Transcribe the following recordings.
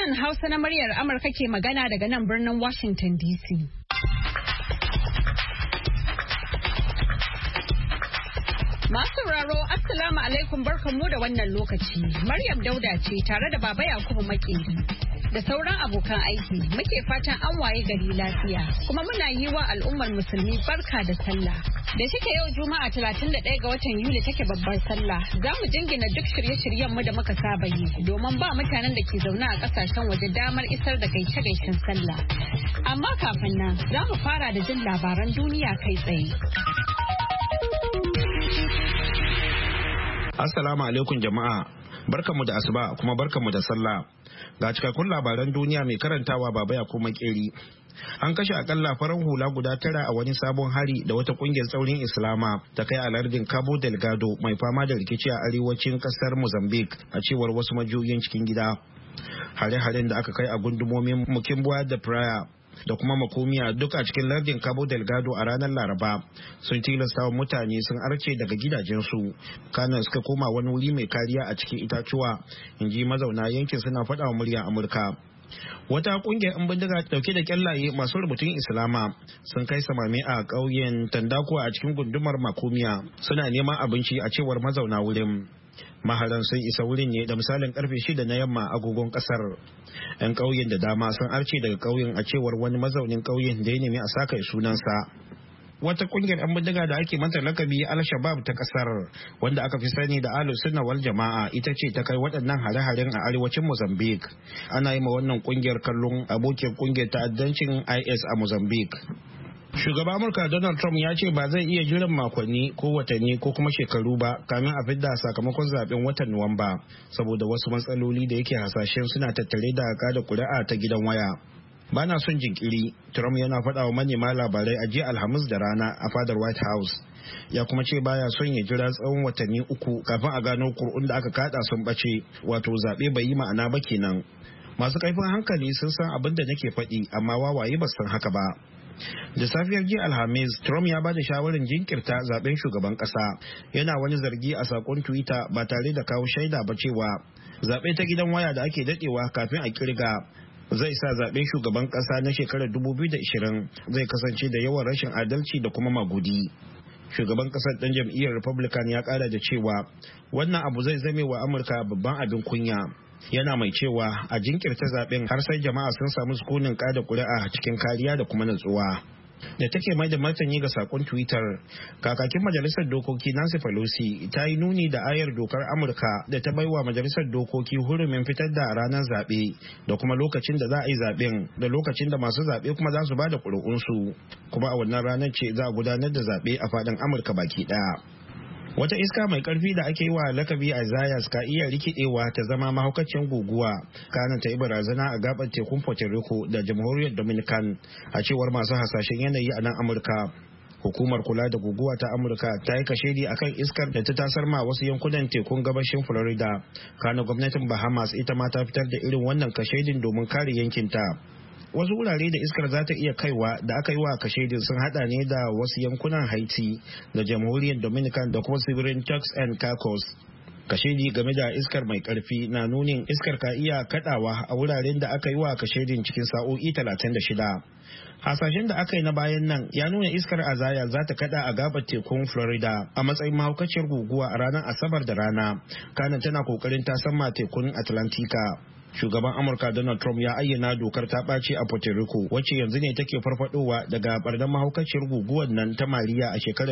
Sashen Hausa na muryar Amurka ke magana daga nan birnin Washington DC. Masu sauraro, Assalamu alaikum barkanmu da wannan lokaci. Maryam Dauda ce tare da Baba Yakubu Makeri da sauran abokan aiki. Muke fatan an waye gari lafiya, kuma muna yi wa al'ummar musulmi barka da sallah. Da shike yau Juma'a 31 ga watan Yuli take babbar sallah, za mu jingina duk shirye-shiryen mu da muka saba yi domin ba mutanen da ke zaune a kasashen waje damar isar da gaishe-gaishen sallah. Amma kafin nan, za mu fara da jin labaran duniya kai tsaye. Assalamu alaikum jama'a, barkanmu da asuba kuma barkanmu da sallah. Ga cikakkun labaran duniya mai karantawa Baba Yakubu Makeri. An kashe akalla farar hula guda 9 a wani sabon hari da wata kungiyar tsaurin Islama ta kai a lardin Cabo Delgado mai fama da rikici a arewacin kasar Mozambique, a cewar wasu majiyoyin cikin gida. Hare-haren da aka kai a gundumomin Mukimboa da Praia da kuma Makomiya duk a cikin lardin Cabo Delgado a ranar Laraba sun tilasta wa mutane sun arce daga gidajensu, kana suka koma wani wuri mai kariya a cikin itatuwa, inji mazauna yankin suna faɗa wa muryar Amurka. Wata kungiyar 'yan bindiga dauke da kyallaye masu rubutun Islama sun kai samame a ƙauyen Tandako a cikin gundumar Makomiya, suna neman abinci a cewar mazauna wurin. Maharan sun isa wurin ne da misalin karfe 6 na yamma agogon kasar. 'Yan ƙauyen da dama sun arce daga ƙauyen a cewar wani mazaunin ƙauyen da ya nemi a saka sunansa. Wata kungiyar 'yan bindiga da ake mata lakabi Al-Shabab ta kasar, wanda aka fi sani da Ahlus Sunna wal Jama'a, ita ce ta kai waɗannan hare-haren a arewacin Mozambique. Ana yi ma wannan kungiyar kallon abokin kungiyar ta'addancin IS a Mozambique. Shugaban Amurka Donald Trump ya ce ba zai iya jiran makonni ko watanni ko kuma shekaru ba kamin a fidda sakamakon zaben watan Nuwamba, saboda wasu matsaloli da yake hasashen suna tattare da kada kuri'a ta gidan waya. Bana son jinkiri, Trump yana faɗa wa manema labarai a jiya Alhamis da rana a fadar White House. Ya kuma ce baya son ya jira tsawon watanni 3 kafin a gano kur'un da aka kada sun bace, wato zaɓe bai yi ma'ana ba kenan. Masu kaifin hankali sun san abin da nake faɗi, amma wawaye ba san haka ba. Da safiyar jiya Alhamis, Trump ya ba da shawarar jinkirta zaben shugaban kasa. Yana wani zargi a sakon Twitter ba tare da kawo shaida ba cewa zaɓe ta gidan waya da ake dadewa kafin a kirga zai sa zaben shugaban kasa na shekarar 2020 zai kasance da yawan rashin adalci da kuma magudi. Shugaban kasar dan jam'iyyar Republican ya kara da cewa wannan abu zai zame wa Amurka babban abin kunya. Yana mai cewa a jinkirta zaben har sai jama'a sun samu sukunin kada kuri'a cikin kariya da kuma natsuwa. Da take mai da martani ga sakon Twitter, kakakin majalisar dokoki Nancy Pelosi ta yi nuni da ayar dokar Amurka da ta baiwa majalisar dokoki hurumin fitar da ranar zaɓe da kuma lokacin da za a yi zaɓen da lokacin da masu zaɓe kuma za su ba da ƙuri'unsu, kuma a wannan ranar ce za a gudanar da zaɓe a faɗin Amurka baki ɗaya. Wata iska mai karfi da ake yi wa lakabi Isaias ka iya rikidewa ta zama mahaukacin guguwa, kana ta yi barazana a gabar tekun Puerto Rico da jamhuriyar Dominican, a cewar masu hasashen yanayi a nan Amurka. Hukumar kula da guguwa ta Amurka ta yi kashedi akan iskar da ta tasar ma wasu yankunan tekun gabashin Florida, kana gwamnatin Bahamas ita ma ta fitar da irin wannan kashedin domin kare yankinta. Wasu wurare da iskar za ta iya kaiwa da aka yi wa kashedin sun hada ne da wasu yankunan Haiti da jamhuriyar Dominican da kuma tsibirin Turks and Caicos. Kashedi game da iskar mai karfi na nunin iskar ka iya kadawa a wuraren da aka yi wa kashedin cikin sa'o'i 36. Hasashen da aka yi na bayan nan ya nuna iskar Azaya za ta kada a gabar tekun Florida a matsayin mahaukaciyar guguwa a ranar Asabar da rana, kana tana kokarin tasamma tekun Atlantika. Shugaban Amurka Donald Trump ya ayyana dokar ta ɓaci a Puerto Rico, wacce yanzu ne take farfadowa daga barnar mahaukaciyar guguwar nan ta Maria a shekarar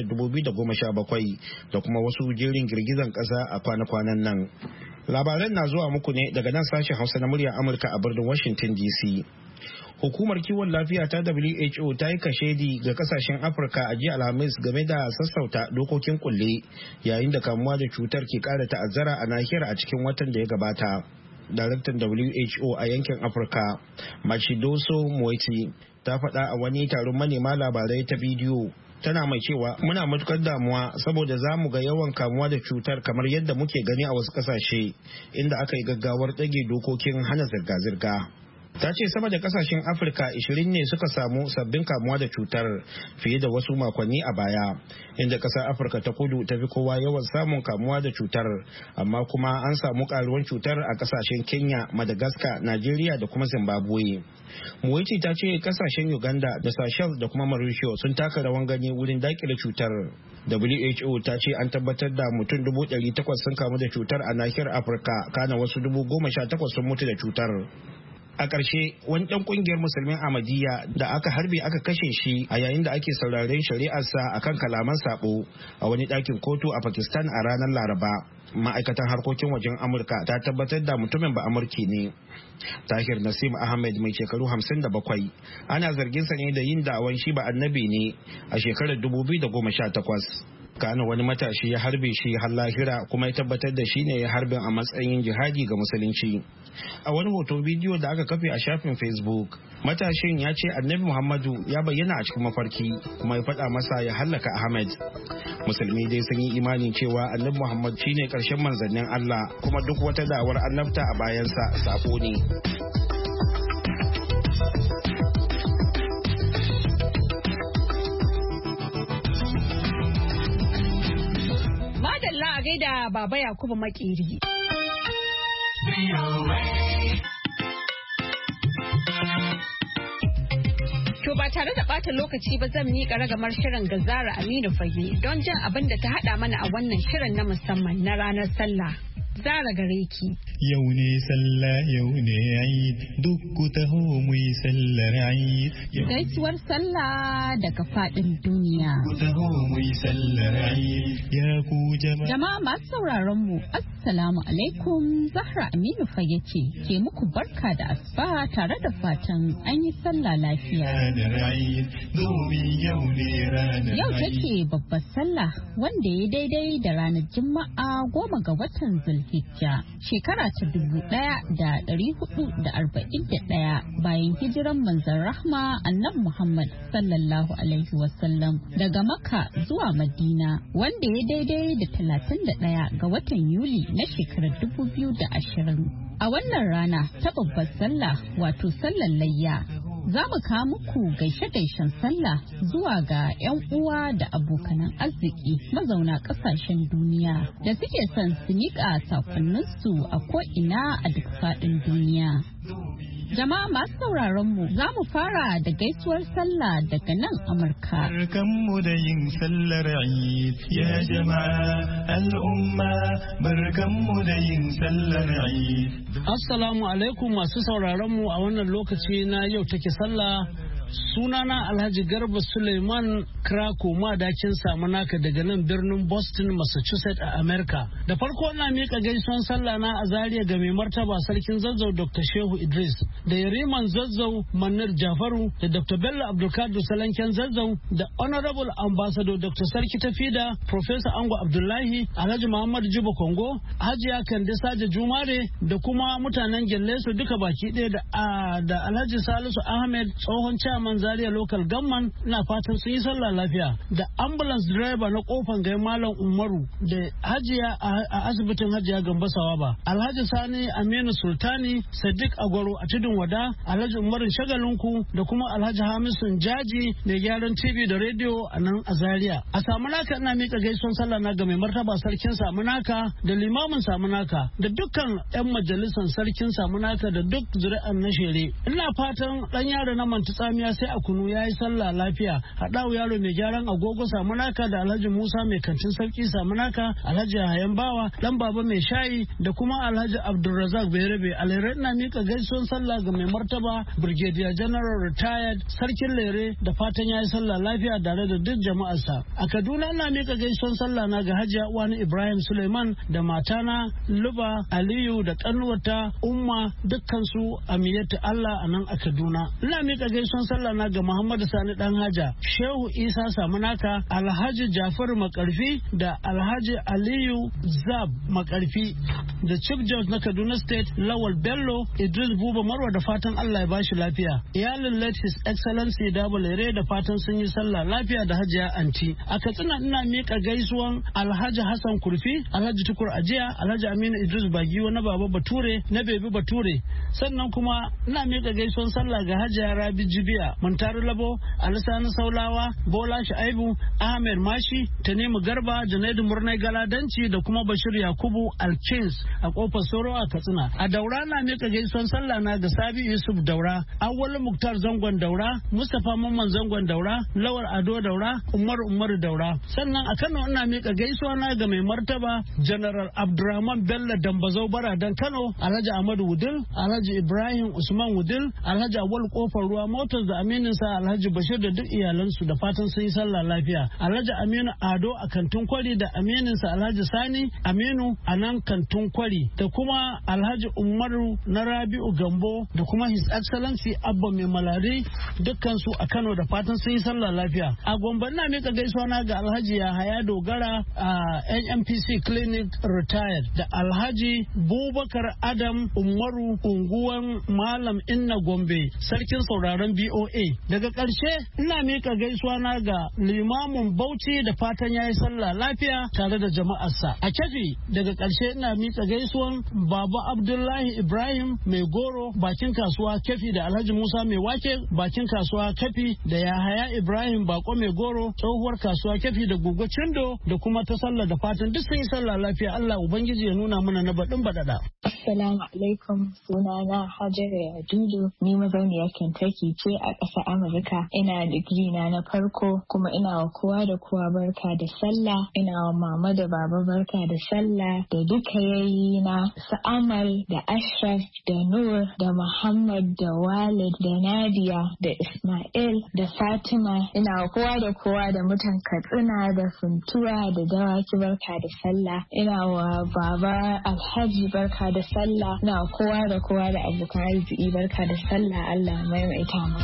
2017 da kuma wasu jerin girgizan ƙasa a kwana-kwanan nan. Labaran na zuwa muku ne daga nan sashen Hausa na muryar Amurka a birnin Washington DC. Hukumar kiwon lafiya ta WHO ta yi kashedi ga kasashen Afirka a jiya Alhamis game da sassauta dokokin kulle yayin da kamuwa da cutar ke ƙara ta'azzara a nahiyar a cikin watan da ya gabata. Daraktan WHO a yankin Afirka, Matshidiso Moeti, ta faɗa a wani taron manema labarai ta bidiyo. Tana mai cewa muna matukar damuwa saboda za mu ga yawan kamuwa da cutar kamar yadda muke gani a wasu ƙasashe inda aka yi gaggawar ɗage dokokin hana zirga-zirga. Ta ce sama da kasashen Afirka 20 ne suka samu sabbin kamuwa da cutar fiye da wasu makonni a baya, inda kasar Afirka ta kudu ta fi kowa yawan samun kamuwa da cutar, amma kuma an samu karuwan cutar a kasashen Kenya, Madagascar, Najeriya da kuma Zimbabwe. Muwaici ta ce kasashen Uganda da Seychelles da kuma Mauritius sun taka rawan gani wurin dakile cutar. WHO ta ce an tabbatar da mutum 800 sun kamu da cutar a nahiyar Afirka, kana wasu 18,000 sun mutu da cutar. A ƙarshe, wani ɗan ƙungiyar musulmin Ahmadiyya da aka harbe aka kashe shi a yayin da ake sauraren shari'arsa akan kalaman sabo a wani ɗakin kotu a Pakistan a ranar Laraba. Ma'aikatan harkokin wajen Amurka ta tabbatar da mutumin ba Amurki ne. Tahir Nasim Ahmed mai shekaru 57 ana zargin sa ne da yin da'awan shi ba annabi ne a shekarar 2018. Kana wani matashi ya harbe shi har lahira kuma ya tabbatar da shi ne ya harbin a matsayin jihadi ga musulunci. A wani hoton bidiyo da aka kafe a shafin Facebook, matashin ya ce annabi Muhammadu ya bayyana a cikin mafarki kuma ya faɗa masa ya hallaka Ahmed. Musulmi dai sun yi imanin cewa annabi Muhammad shine ƙarshen manzannin Allah, kuma duk wata da'awar annabta a bayansa sabo ne. Madalla a gaida Baba Yakubu Makeri. To ba tare da ɓata lokaci ba zan miƙa ragamar shirin ga Zara Aminu Fage don jin abin da ta haɗa mana a wannan shirin na musamman na ranar sallah. Zara gare ki. Yau ne sallah yau ne Eid duk ku taho mu yi sallar Eid. Gaisuwar sallah daga faɗin duniya. Ku taho mu yi sallar Eid ya ku jama'a. Jama'a masu sauraron mu Assalamu alaikum, Zahra Aminu Fage ce ke muku barka da asuba tare da fatan an yi sallah lafiya. Yau take babbar sallah wanda ya daidai da ranar Juma'a 10 ga watan Zulhijja shekara ta 1441 bayan hijiran manzon rahma annabi Muhammad sallallahu alaihi wasallam daga Makka zuwa Madina, wanda ya daidai da 31 ga watan Yuli na shekarar 2020. A wannan rana ta babbar sallah wato sallar layya, za mu kawo muku gaishe-gaishen sallah zuwa ga 'yan uwa da abokanan arziki mazauna ƙasashen duniya da suke son su miƙa sakonninsu a ko'ina a duk faɗin duniya. Jama'a masu sauraron mu za mu fara da gaisuwar sallah daga nan Amurka. Barkanmu da yin sallar Eid ya jama'a al'umma, barkanmu da yin sallar Eid. Assalamu alaikum masu sauraron mu a wannan lokaci na yau take sallah. Sunana Alhaji Garba Suleiman Krako madakin Samunaka daga nan birnin Boston, Massachusetts a America. Da farko ina miƙa gaisuwan sallah na a Zaria ga mai martaba sarkin Zazzau Dr. Shehu Idris, da Yariman Zazzau Manir Jafaru, da Dr. Bello Abdulkadir Salanken Zazzau, da Honorable Ambassador Dr. Sarki Tafida, Professor Ango Abdullahi, Alhaji Muhammad Jibo Kongo, Hajiya Kande Saja Jumare, da kuma mutanen Gellesu duka baki ɗaya da Alhaji Salisu Ahmed tsohon chairman Zaria Local Government, na fatan sun yi sallah lafiya, da ambulance driver na kofan gai Malam Umaru, da Hajiya a asibitin Hajiya Gambasawa ba, Alhaji Sani Aminu Sultani, Sadiq Agwaro a Tudun Wada, Alhaji Umarin Shagalinku, da kuma Alhaji Hamisun Jaji mai gyaran TV da rediyo a nan a Zaria. A Samunaka ina mika gaisuwan sallah na ga mai martaba sarkin Samunaka da limamin Samunaka da dukkan 'yan majalisar sarkin Samunaka da duk zuri'an na shere. Ina fatan dan yaro na Manta Tsamiya sai a kunu yayi sallah lafiya. Haɗawu yaro mai gyaran agogo Samunaka da Alhaji Musa mai kantin sarki Samunaka, Alhaji Hayan Bawa, dan baba mai shayi da kuma Alhaji Abdulrazak Berebe. Alherai ina mika gaisuwan sallah ga mai martaba Brigadier General Retired Sarkin Lere da fatan yayi sallah lafiya tare da duk jama'arsa. A Kaduna ina mika gaisuwan sallah na ga Hajiya Uwani Ibrahim Suleiman da matana Luba Aliyu da kanuwata Umma, dukkan su amiyatu Allah a nan a Kaduna. Ina mika gaisuwan sallah na ga Muhammadu Sani Dan Haja, Shehu Isa Samunaka, Alhaji Jafaru Makarfi da Alhaji Aliyu Zab Makarfi da Chief Judge na Kaduna State Lawal Bello Idris Buba Marwa da fatan Allah ya bashi lafiya. Iyalin late His Excellency Dabalere da fatan sun yi sallah lafiya da Hajiya Anti. A Katsina ina miƙa gaisuwan Alhaji Hassan Kurfi, Alhaji Tukur Ajiya, Alhaji Aminu Idris Bagiwa na Baba Bature na Bebi Bature. Sannan kuma ina miƙa gaisuwan sallah ga Hajiya Rabi Jibiya, Muntaru Labo, Alisani Saulawa, Bola Shaibu, Ahmed Mashi, Tanimu Garba, Junaidu Murnai Galadanci da kuma Bashir Yakubu Alkins a kofar Soro a Katsina. A Daura na miƙa gaisuwan sallah na ga Sabi Yusuf Daura, Awwalu Muktar Zangon Daura, Mustapha Mamman Zangon Daura, Lawal Ado Daura, Umar Daura. Sannan a Kano ina miƙa gaisuwa na ga mai martaba General Abdurrahman Bello Dambazau Baradan Kano, Alhaji Ahmadu Wudil, Alhaji Ibrahim Usman Wudil, Alhaji Awal Kofar Ruwa Motors da Aminin sa Alhaji Bashir da duk iyalansu da fatan sun yi sallah lafiya. Alhaji Aminu Ado a Kantun Kwari da Aminin sa Alhaji Sani Aminu a nan Kantun Kwari da kuma Alhaji Umaru na Rabi'u Gambo da kuma His Excellency Abba Mai Malari dukkansu a Kano da fatan sun yi sallah lafiya. A Gombe na mika gaisuwa na ga Alhaji Yahaya Dogara a NMPC Clinic Retired da Alhaji Bubakar Adam Umaru unguwan Malam Inna Gombe sarkin sauraron BOA. Daga ƙarshe ina mika gaisuwa na ga limamin Bauchi da fatan yayi sallah lafiya tare da jama'arsa. A Kefi daga ƙarshe ina mika gaisuwan Baba Abdullahi Ibrahim Mai Goro bakin kasuwa Kefi da Alhaji Musa Mai Wake bakin kasuwa Kefi da Yahaya Ibrahim Bako Mai Goro tsohuwar kasuwa Kefi da Gugu Cindo da kuma ta sallah da fatan duk sun yi sallah lafiya. Allah Ubangiji ya nuna mana na baɗin baɗaɗa. Assalamu alaikum, sunana Hajara Yadudu, ni mazauniyar Kentucky ce a ƙasar Amurka. Ina digiri na farko kuma ina wa kowa da kowa barka da sallah. Ina wa mama da baba barka da sallah da duka yayi na su Amal da Ashraf da Nur da Muhammad da Walid da Nadia da Ismail da Fatima. Ina wa kowa da kowa da mutan Katsina da Funtuwa da Dawaki barka da sallah. Ina wa baba Alhaji barka da sallah. Ina wa kowa da kowa da abokan arziki barka da sallah. Allah maimaita mu.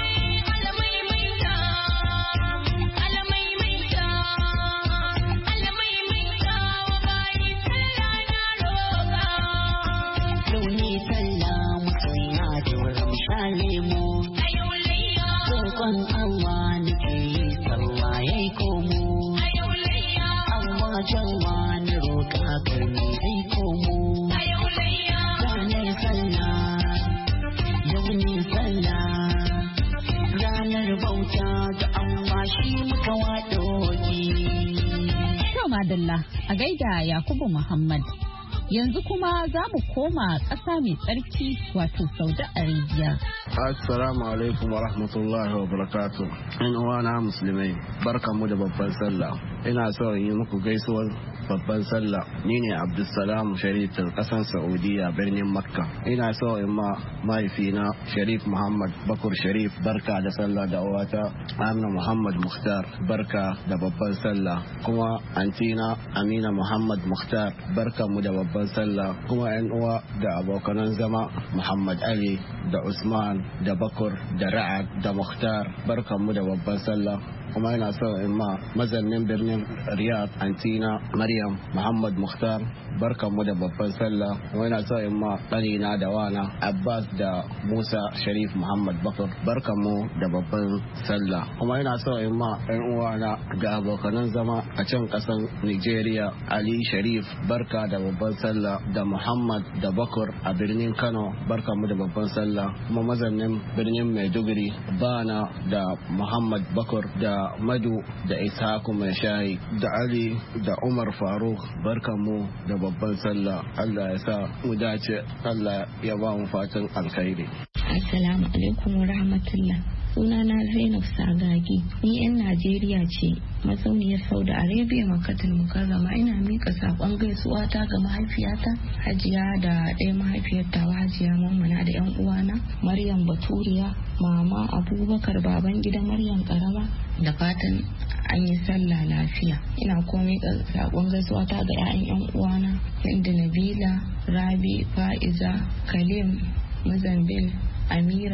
Madalla a gaida Yakubu Muhammad. Yanzu kuma za mu koma ƙasa mai tsarki wato Saudi Arabia. Assalamu alaikum wa rahmatullahi wa barakatuh. In uwana musulmai, barkanmu da babban sallah. Ina so in yi muku gaisuwar babban sallah. Ni ne Abdulsalam Sharif ƙasar Saudiya birnin Makka. Ina so in ma mahaifina Sharif Muhammad Bakur Sharif barka da sallah da uwata Amina Muhammad Mukhtar barka da babban sallah. Kuma antina Amina Muhammad Mukhtar barkanmu da babban sallah. Kuma yan uwa da abokanan zama Muhammad Ali da Usman da Bakur da Ra'ad da Mukhtar barkanmu da babban sallah. Kuma ina so in ma mazannin birnin Riyadh antina Maryam Muhammad Mukhtar barkanmu da babban sallah. Kuma ina so in ma ɗanina da wana Abbas da Musa Sharif Muhammad Bakur barkanmu da babban sallah. Kuma ina so in ma ɗan uwana da abokanan zama a can ƙasar Nigeria Ali Sharif barka da babban sallah da Muhammad da Bakur a birnin Kano barkanmu da babban sallah. Kuma mazannin birnin Maiduguri Bana da Muhammad Bakur da Madu da Ishaku Mai Shayi da Ali da Umar Faruk barkanmu da babban sallah. Allah ya sa mu dace, Allah ya ba mu fatan alkhairi. Assalamu alaikum wa rahmatullah. Sunana Zainab Sagagi, ni 'yan Najeriya ce, mazauniyar Saudi Arabia Makkatul Mukarrama. Ina mika sakon gaisuwa ta ga mahaifiyata Hajiya da ɗaya mahaifiyarta Hajiya Mammana da 'yan uwana Maryam Baturiya, Mama Abubakar baban gida Maryam Karama, da fatan an yi sallah lafiya. Ina kuma mika sakon gaisuwa ta ga 'ya'yan 'yan uwana Hindu Nabila, Rabi, Fa'iza, Kalim, Muzambil, Amira,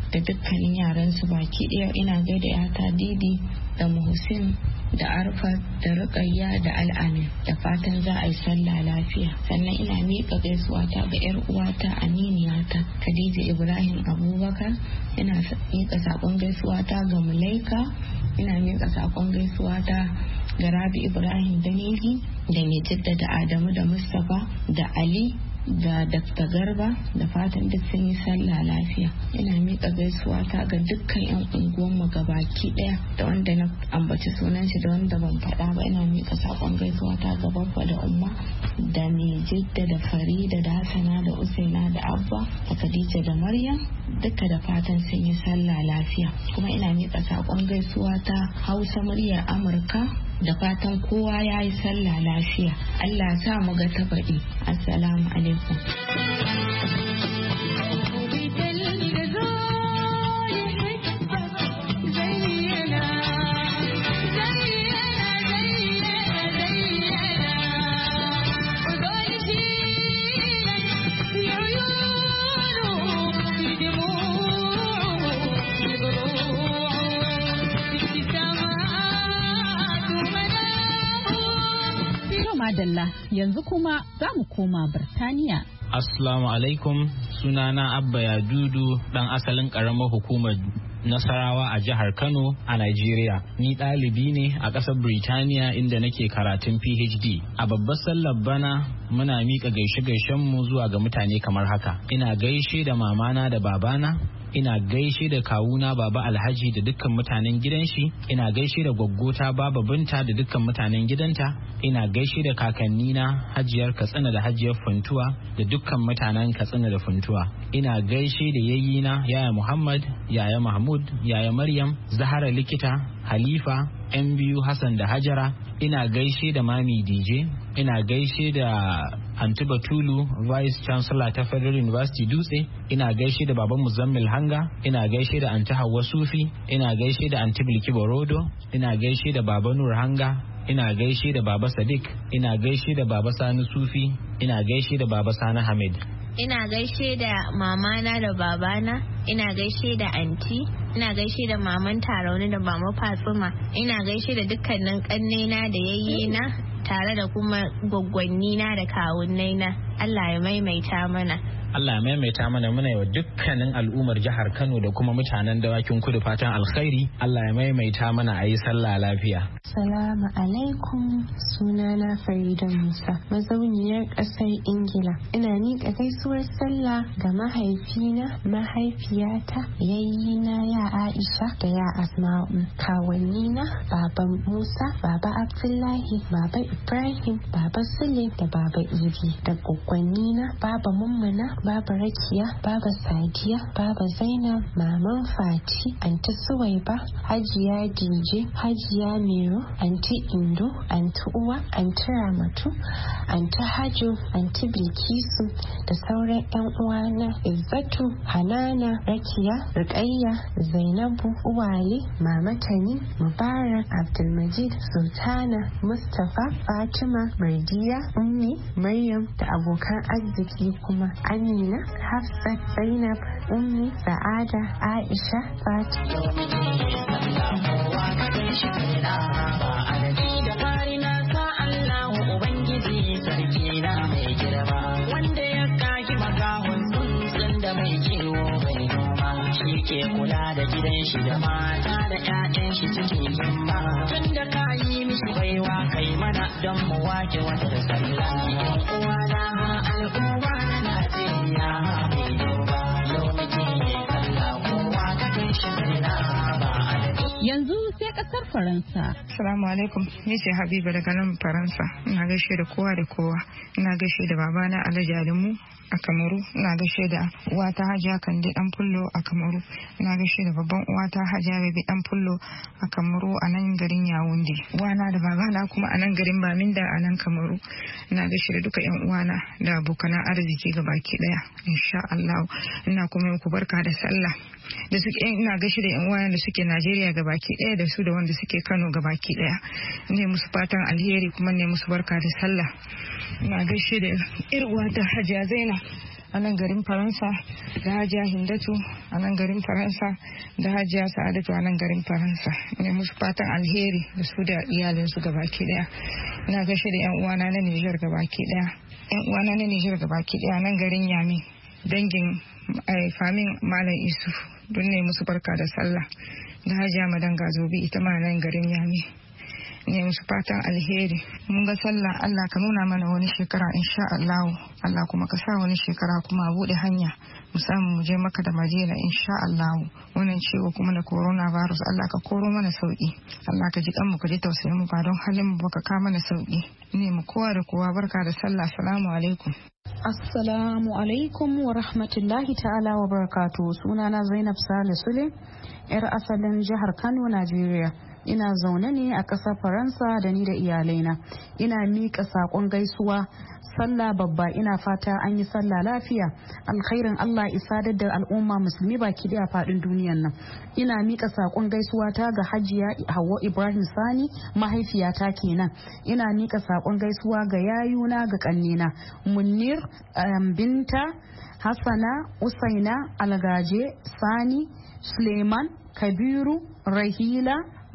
da dukkanin yaran su baki ɗaya. Ina gaida yata Didi da Muhsin da Arfa da Rukayya da Al'amin, da fatan za a yi sallah lafiya. Sannan ina miƙa gaisuwa ta ga 'yar uwata aminiyata Khadija Ibrahim Abubakar. Ina miƙa saƙon gaisuwa ta ga Mulaika. Ina miƙa saƙon gaisuwa ta ga Rabi Ibrahim Daneji da mai jaddada Adamu da Mustapha da Ali da Dr. Garba, da fatan duk sun yi sallah lafiya. Ina miƙa gaisuwa ta ga dukkan 'yan unguwanmu gabaki ɗaya, da wanda na ambaci sunan shi da wanda ban faɗa ba. Ina miƙa saƙon gaisuwa ta ga Babba da Umma da mai jidda da Farida da Hassana da Usaina da Abba da Khadija da Maryam, duka da fatan sun yi sallah lafiya. Kuma ina miƙa saƙon gaisuwa ta Hausa muryar Amurka, da fatan kowa ya yi sallah lafiya. Allah sa mu ga ta baɗi. Assalamu alaikum. Madalla, yanzu kuma za mu koma Birtaniya. Assalamu alaikum, sunana Abba Yadudu, dan asalin karamar hukumar Nasarawa a jihar Kano a Najeriya. Ni ɗalibi ne a ƙasar Birtaniya inda nake karatun PhD. A babbar sallar bana muna miƙa gaishe-gaishenmu zuwa ga mutane kamar haka. Ina gaishe da mamana da babana, ina gaishe da kawuna Baba Alhaji da dukkan mutanen gidan shi, ina gaishe da gwaggota Baba Binta da dukkan mutanen gidanta, ina gaishe da kakannina Hajiyar Katsina da Hajiyar Funtuwa da dukkan mutanen Katsina da Funtuwa. Ina gaishe da yayyina Yaya Muhammad, Yaya Mahmud, Yaya Maryam, Zahara Likita, Halifa, yan biyu Hassan da Hajara. Ina gaishe da Mami DJ, ina gaishe da Anti Batulu, Vice Chancellor ta Federal University Dutse, ina gaishe da Baban Muzammil Hanga, ina gaishe da Anti Hawwa Sufi, ina gaishe da Anti Bilki Borodo, ina gaishe da Baba Nur Hanga, ina gaishe da Baba Sadiq, ina gaishe da Baba Sani Sufi, ina gaishe da Baba Sani Hamid. Ina gaishe da mamana da babana, ina gaishe da anti, ina gaishe da maman Tarauni da mama Fatsuma, ina gaishe da dukkanin kannena da yayyena tare da kuma gwaggwannina da kawunnaina. Allah ya maimaita mana. Allah ya maimaita mana, muna wa dukkanin al'ummar jihar Kano da kuma mutanen Dawakin Kudu fatan alkhairi. Allah ya maimaita mana a yi sallah lafiya. Salamu alaikum, sunana Farida Musa, mazauniyar ƙasar Ingila. Ina miƙa gaisuwar sallah ga mahaifina, mahaifiyata, yayyina ya Aisha da ya Asma'u, kawannina Baba Musa, Baba Abdullahi, Baba Ibrahim, Baba Sule da Baba Idi, da gwaggwannina Baba Mummuna, Baba Rakiya, Baba Sadiya, Baba Zainab, Maman Fati, Anti Suwaiba, Hajiya DJ, Hajiya Mero, Anti Indo, Anti Uwa, Anti Ramatu, Anti Hajo, Anti Bilkisu da sauran 'yan uwana Izzatu, Hanana, Rakiya, Rukayya, Zainabu, Uwale, Mama Tani, Mubarak, Abdulmajid, Sultana, Mustapha, Fatima, Mardiya, Ummi, Maryam da abokan arziki kuma Amina, Hafsat, Zainab, Ummi, Sa'ada, Aisha, wanda ya kaki magahun tsuntsun da mai kiwo bai noma, shi ke kula da gidan shi da mata da 'ya'yan shi cikin himma. Tun da ka yi mishi baiwa kai mana don mu wake wata sallah. Uwa na al'umma na Najeriya mai duba yau muke sallah, kowa ka kai shi mai na ba adadi. Yanzu sai kasar Faransa. Assalamu alaikum, ni ce Habiba daga nan Faransa. Ina gaishe da kowa da kowa. Ina gaishe da babana Alhaji Alimu a Kamaru. Ina gaishe da uwata Hajiya Kande Dan Fullo a Kamaru. Ina gaishe da babban uwata Hajiya Bebe Dan Fullo a Kamaru a nan garin Yawunde. Uwana da babana kuma a nan garin Baminda a nan Kamaru. Ina gaishe da duka 'yan uwana da abokanan arziki gabaki daya. Insha Allah ina kuma muku barka da sallah. Da suke ina gaishe da 'yan uwana da suke Najeriya gabaki daya da su da wanda suke Kano gabaki daya. Ne musu fatan alheri kuma ne musu barka da sallah. Ina gaishe da 'yar uwata Hajiya Zainab a nan garin Faransa da Hajiya Hindatu a nan garin Faransa da Hajiya Sa'adatu a nan garin Faransa. Ina musu fatan alheri da su da iyalinsu gabaki daya. Ina gaishe da 'yan uwana na Nijar gabaki daya. 'Yan uwana na Nijar gabaki daya nan garin Yami dangin famin Malam Isuf don ne musu barka da sallah da Hajiya Madan Gazobi ita ma nan garin Yami. Ne musu fatan alheri. Mun ga sallah Allah ka nuna mana wani shekara insha Allah. Allah kuma ka sa wani shekara kuma a bude hanya mu samu mu je Makka da Madina insha Allah. Wannan ciwo kuma na coronavirus Allah ka koro mana sauki. Allah ka ji kanmu ka ji tausayin mu ba don halin mu baka ka mana sauki. Ne mu kowa da kowa barka da sallah. Assalamu alaikum. Assalamu alaikum wa rahmatullahi ta'ala wa barakatuh. Sunana Zainab Sale Sule, 'yar asalin jihar Kano, Najeriya. Ina zaune ne a ƙasar Faransa da ni da iyalaina. Ina miƙa saƙon gaisuwa sallah babba, ina fata an yi sallah lafiya. Alkhairin Allah isadar da al'umma musulmi baki daya faɗin duniyar nan. Ina miƙa saƙon gaisuwa ta ga Hajiya Hauwa Ibrahim Sani, mahaifiyata kenan. Ina miƙa saƙon gaisuwa ga yayuna ga ƙannena Munir, Binta, Hassana, Usaina, Algaje, Sani, Suleiman, Kabiru, Rahila,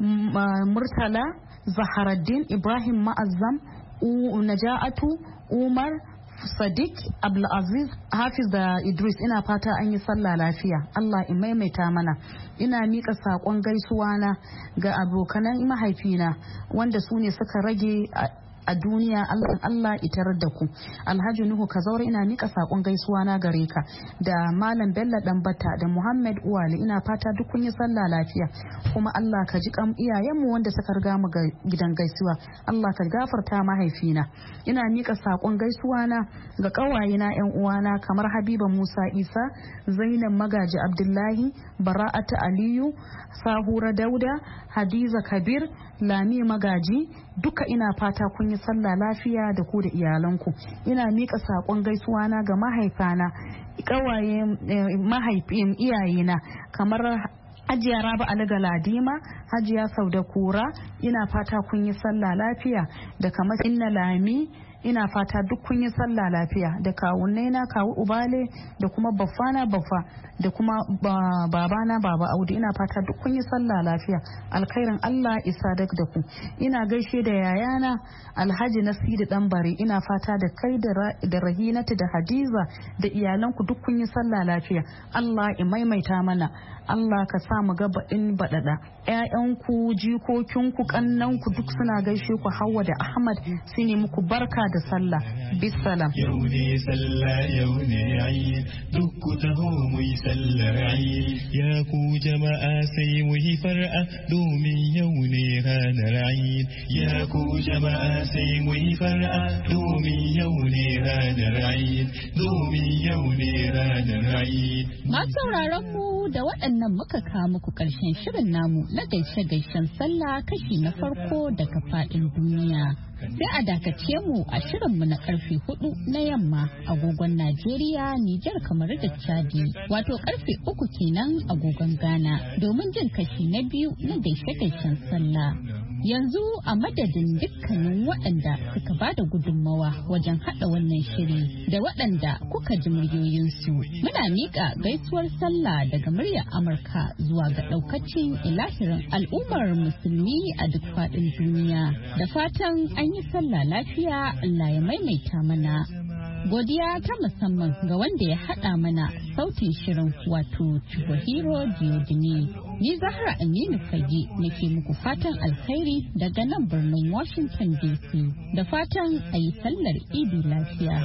Murtala, Zaharaddin, Ibrahim Ma'azzam, Naja'atu, Umar, Sadiq, Abdulaziz, Hafiz da Idris. Ina fata an yi sallah lafiya. Allah in maimaita mana. Ina mika saƙon gaisuwa na ga abokanan mahaifina wanda su ne suka rage a duniya. Allah itar da ku. Alhaji Nuhu Kazaure, ina mika sakon gaisuwa na gare ka, da Malam Bello Dambata da Muhammad Uwali. Ina fata duk kun yi sallah lafiya, kuma Allah ka ji kan iyayenmu wanda suka riga mu gidan gaisuwa. Allah ka gafarta mahaifina. Ina mika sakon gaisuwa na ga kawayena 'yan uwana kamar Habiba Musa Isa, Zainab Magaji Abdullahi, Bara'atu Aliyu, Sahura Dauda, Hadiza Kabir, Lami Magaji. Duka ina fata kun yi sallah lafiya da ku da iyalanku. Ina mika sakon gaisuwa na ga mahaifana, kawaye mahaifin iyayena kamar Hajiya Rabi Ali Galadima, Hajiya Sauda Kura. Ina fata kun yi sallah lafiya da kamar Inna Lami. Ina fata duk kun yi sallah lafiya da kawunnena, kawu Ubale da kuma baffana Baffa da kuma babana Baba Audu. Ina fata duk kun yi sallah lafiya. Alkhairin Allah isa da ku. Ina gaishe da yayana Alhaji Nasiru Danbare. Ina fata da kai da Rahinatu da Hadiza da iyalanku duk kun yi sallah lafiya. Allah ya maimaita mana. Allah ka sa mu ga baɗin baɗaɗa. 'Ya'yanku, jikokinku, kannanku duk suna gaishe ku. Hawwa da Ahmad su ne muku barka da sallah. Bisalam. Yau ne sallah, yau ne Eid, duk ku taho mu yi sallar Eid. Ya ku jama'a sai mu yi far'a domin yau ne ranar Eid. Ya ku jama'a sai mu yi far'a domin yau ne ranar Eid. Domin yau ne ranar Eid. Masu sauraron mu da waɗannan muka kawo muku ƙarshen shirin namu na gaishe-gaishen sallah kashi na farko daga faɗin duniya. Sai a dakace mu a shirinmu na karfe 4 na yamma agogon Najeriya, Nijar, kamar da Chadi, wato karfe 3 kenan agogon Ghana, domin jin kashi na biyu na gaishe-gaishen sallah. Yanzu a madadin dukkanin waɗanda suka ba da gudunmawa wajen haɗa wannan shiri da waɗanda kuka ji muryoyinsu, muna miƙa gaisuwar sallah daga muryar Amurka zuwa ga ɗaukacin ilahirin al'ummar musulmi a duk faɗin duniya. Da fatan an yi sallah lafiya, Allah ya maimaita mana. Godiya ta musamman ga wanda ya haɗa mana sautin shirin, wato Chubahiro Diodini. Ni Zahra Aminu Fage nake muku fatan alkhairi daga nan birnin Washington DC. Da fatan a yi sallar Idi lafiya.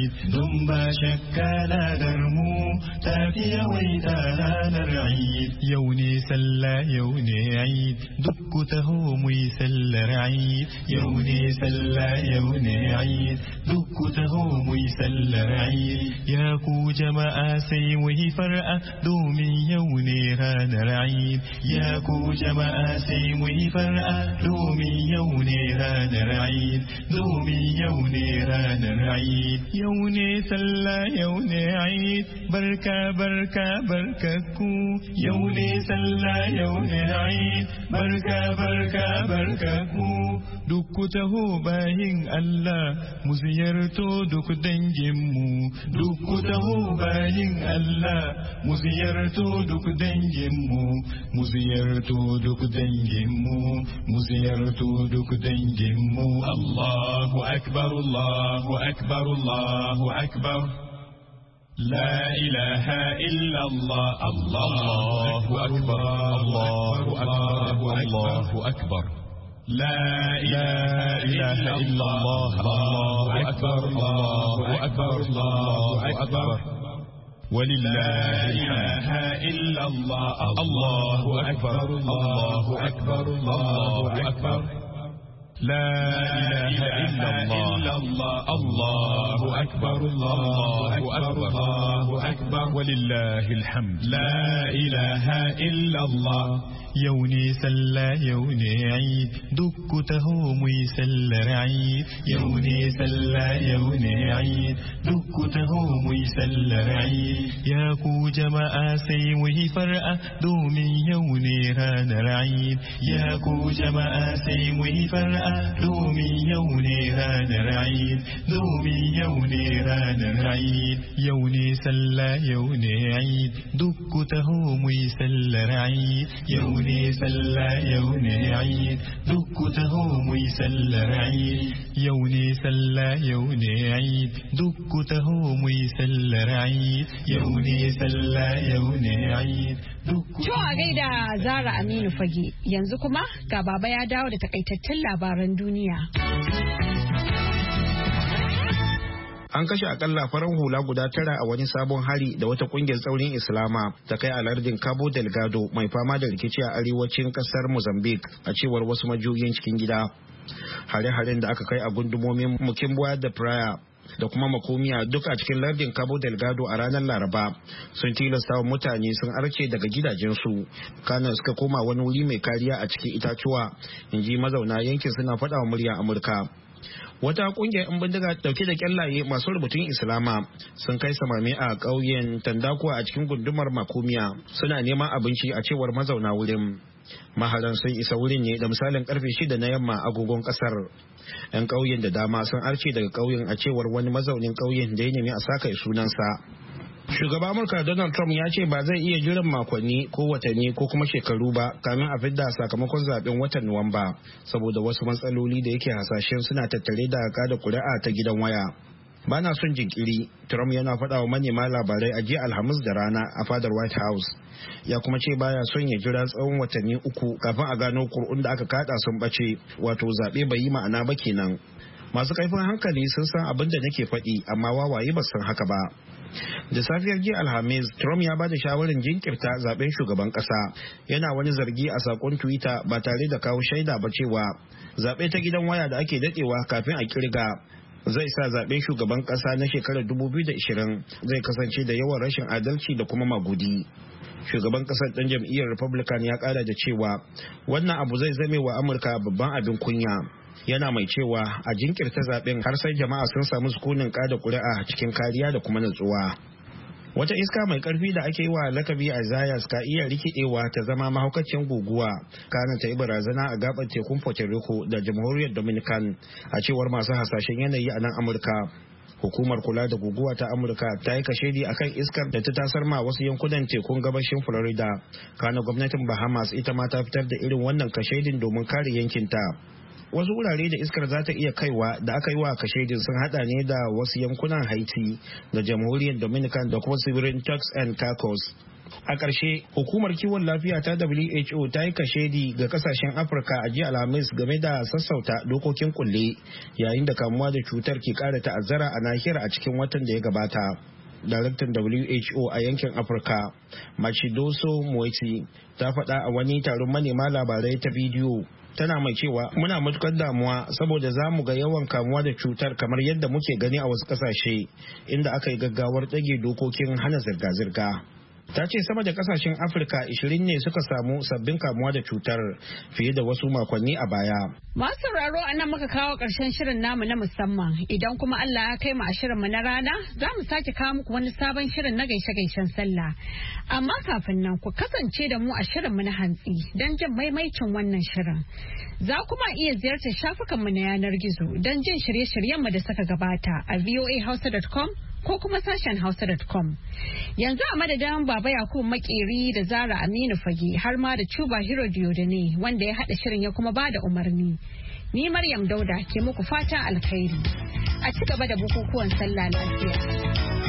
Don ba shakka ladar mu tafi yawaita ranar Eid. Yau ne sallah, yau ne Eid, duk ku taho mu yi sallar Eid. Yau ne sallah, yau ne Eid, duk ku taho mu yi sallar Eid. Ya ku jama'a sai mu yi far'a domin yau ne ranar Eid. Eid ya ku jama'a sai mu yi far'a domin yau ne ranar Eid domin yau ne ranar Eid yau ne sallah yau ne Eid barka barka barka ku yau ne sallah yau ne Eid barka barka barka ku duk ku taho bayin Allah mu ziyarto duk danginmu duk ku taho bayin Allah mu ziyarto duk danginmu mu ziyarto duk danginmu mu ziyarto duk danginmu Allahu akbar Allahu akbar Allahu akbar لا إله إلا الله الله أكبر الله أكبر الله أكبر لا إله إلا الله الله أكبر الله أكبر الله أكبر ولله الحمد إلا الله الله أكبر الله أكبر الله أكبر لا إله إلا الله الله أكبر الله أكبر الله أكبر ولله الحمد لا إله إلا الله يوني سلا يوني عيد دك تهوم يسل رعيد يوني سلا يوني عيد دك تهوم يسل رعيد يا كو جماعة سيوه فرأة دومي يوني ران رعيد يا كو جماعة سيوه فرأة دومي يوني ران رعيد دومي يوني ران رعيد يوني سلا يوني عيد دك تهوم يسل رعيد يوني sallah yau ne Eid duk ku taho mu yi sallar Eid yau ne sallah yau ne Eid duk ku taho mu yi sallar Eid yau ne sallah yau ne Eid duk ku a gaida Zara Aminu Fage yanzu kuma ga baba ya dawo da takaitattun labaran duniya. An kashe akalla farar hula guda 9 a wani sabon hari da wata kungiyar tsaurin Islama ta kai a lardin Cabo Delgado mai fama da rikici a arewacin kasar Mozambique a cewar wasu majiyoyin cikin gida. Hare-haren da aka kai a gundumomin Mukimbuwa da Praia da kuma Makomiya duk a cikin lardin Cabo Delgado a ranar Laraba sun tilasta wa mutane sun arce daga gidajensu kana suka koma wani wuri mai kariya a cikin itatuwa, inji mazauna yankin suna faɗa wa murya Amurka. Wata kungiyar 'yan bindiga dauke da kyallaye masu rubutun Islama sun kai samame a ƙauyen Tandakuwa a cikin gundumar Makomiya suna neman abinci a cewar mazauna wurin. Maharan sun isa wurin ne da misalin karfe 6 na yamma agogon kasar. 'Yan ƙauyen da dama sun arce daga ƙauyen a cewar wani mazaunin ƙauyen da ya nemi a saka sunansa. Shugaban Amurka Donald Trump ya ce ba zai iya jiran makonni ko watanni ko kuma shekaru ba kamin a fidda sakamakon zaben watan Nuwamba saboda wasu matsaloli da yake hasashen suna tattare da kada kuri'a ta gidan waya. Bana son jinkiri, Trump yana faɗa wa manema labarai a jiya Alhamis da rana a fadar White House. Ya kuma ce baya son ya jira tsawon watanni 3 kafin a gano kur'un da aka kada sun bace, wato zaɓe bai yi ma'ana ba kenan. Masu kaifin hankali sun san abin da nake faɗi amma wawaye ba san haka ba. Da safiyar jiya Alhamis, Trump ya ba da shawarar jinkirta zaben shugaban kasa. Yana wani zargi a sakon Twitter ba tare da kawo shaida ba cewa zaɓe ta gidan waya da ake daɗewa kafin a kirga zai sa zaben shugaban kasa na shekarar 2020 zai kasance da yawan rashin adalci da kuma magudi. Shugaban kasar ɗan jam'iyyar Republican ya ƙara da cewa wannan abu zai zame wa Amurka babban abin kunya. Yana mai cewa a jinkirta zaben har sai jama'a sun samu sukunin kada kuri'a cikin kariya da kuma natsuwa. Wata iska mai karfi da ake yi wa lakabi a Zayas ka iya rikidewa ta zama mahaukacin guguwa kana ta yi barazana a gabar tekun Puerto Rico da Jamhuriyar Dominican a cewar masu hasashen yanayi a nan Amurka. Hukumar kula da guguwa ta Amurka ta yi kashedi akan iskar da ta tasar ma wasu yankunan tekun gabashin Florida. Kana gwamnatin Bahamas ita ma ta fitar da irin wannan kashedin domin kare yankinta. Wasu wurare da iskar za ta iya kaiwa da aka yi wa kashedin sun hada ne da wasu yankunan Haiti da Jamhuriyar Dominican da kuma tsibirin Turks and Caicos. A ƙarshe, hukumar kiwon lafiya ta WHO ta yi kashedi ga kasashen Afirka a jiya Alhamis game da sassauta dokokin kulle yayin da kamuwa da cutar ke ƙara ta'azzara a nahiyar a cikin watan da ya gabata. Daraktan WHO a yankin Afirka, Machidoso Moeti, ta faɗa a wani taron manema labarai ta bidiyo. Tana mai cewa muna matukar damuwa saboda za mu ga yawan kamuwa da cutar kamar yadda muke gani a wasu kasashe inda aka yi gaggawar ɗage dokokin hana zirga-zirga. Ta ce sama da kasashen Afirka 20 ne suka samu sabbin kamuwa da cutar fiye da wasu makonni a baya. Masu sauraro a nan muka kawo ƙarshen shirin namu na musamman. Idan kuma Allah ya kai mu a shirin mu na rana, za mu sake kawo muku wani sabon shirin na gaishe-gaishen sallah. Amma kafin nan ku kasance da mu a shirin mu na hantsi don jin maimaicin wannan shirin. Za kuma iya ziyartar shafukanmu na yanar gizo don jin shirye-shiryenmu da suka gabata a voahausa.com ko kuma sashen hausa.com. Yanzu a madadin Baba Yakubu Makeri da Zara Aminu Fage har ma da Cuba Hero Diodane wanda ya haɗa shirin ya kuma bada umarni. Ni Maryam Dauda ke muku fata alkhairi. A ci gaba da bukukuwan sallah lafiya.